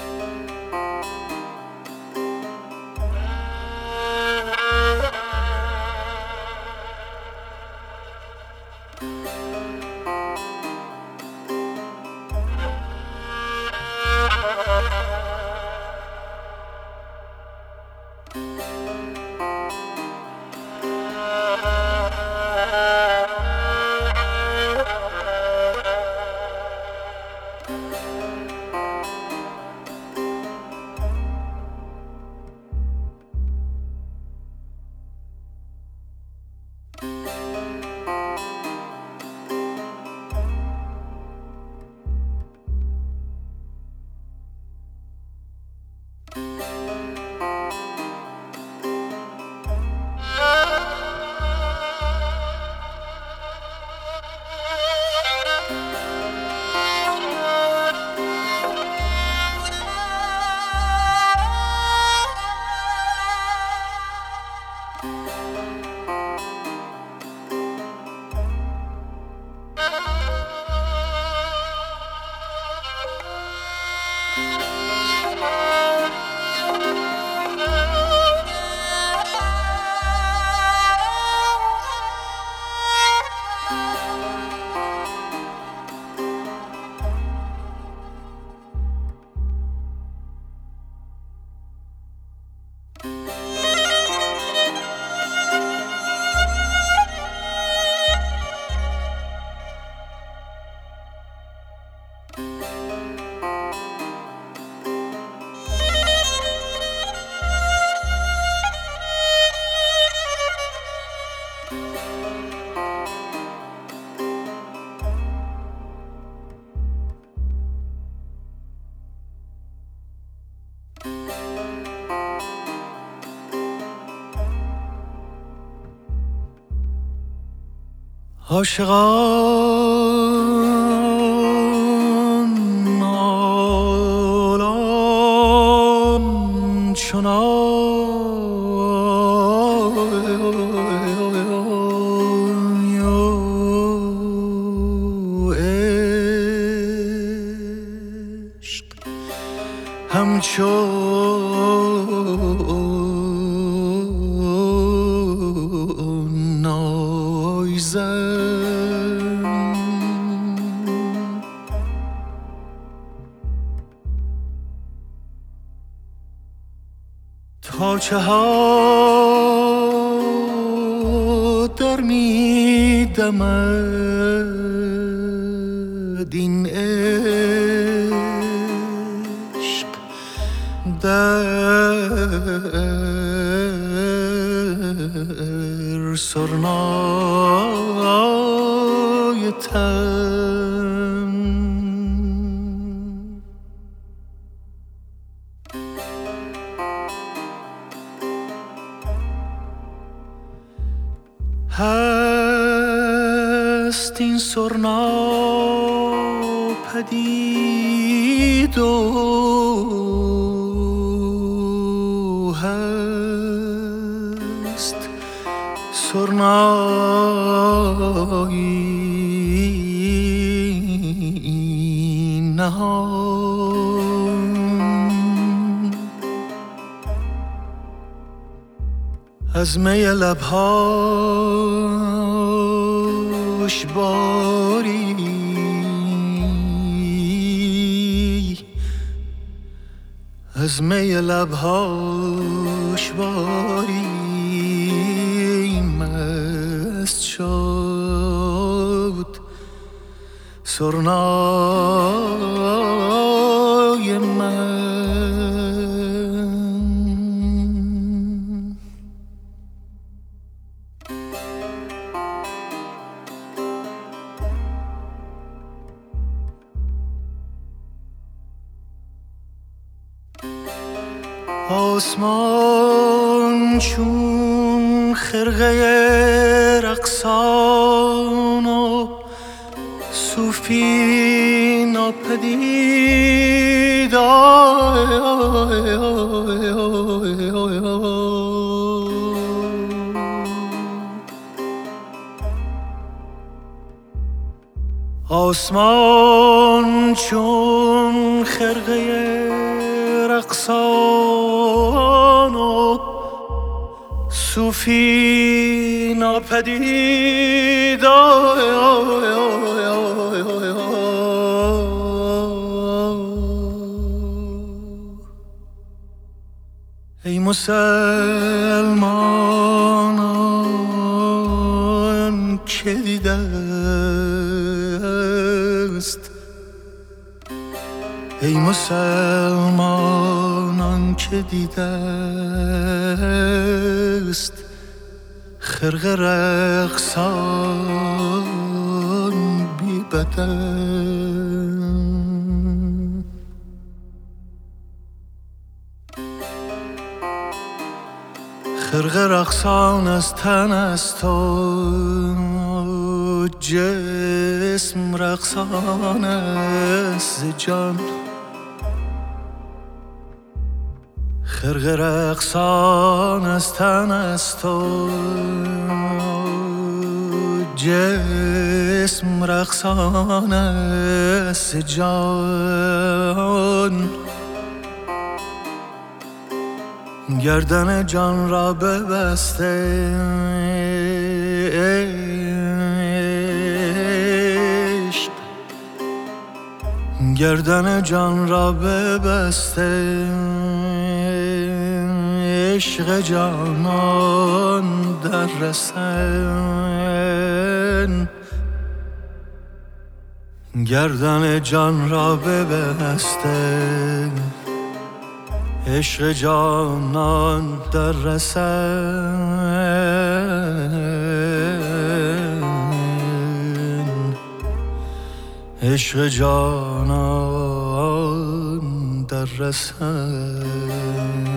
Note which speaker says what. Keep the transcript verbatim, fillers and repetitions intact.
Speaker 1: عاشقان نالان چنان عشق همچون نایزن تا چه ها در می دمد این عشق در سرنای تن هست این سرنا پدید و هست سرنایی نهان از می لبهاش باری از می لبهاش باری مست شد سرنای من. آسمان چون خرقه رقصان و صوفی ناپدید آسمان چون خرقه رقصان و صوفی ناپدید. ای مسلمانان که دیده است، ای مسلمانان که دیده است خرقه رقصان بی بدن. خرقه رقصان از تن است و جسم رقصان است ز جان. خرقه رقصان از تن است و جسم رقصان است ز جان. گردن جان را ببسته عشق، گردن جان را ببسته عشق جانان در رسن. گردن جان را ببسته عشق جانان در رسن. عشق جانان در رسن.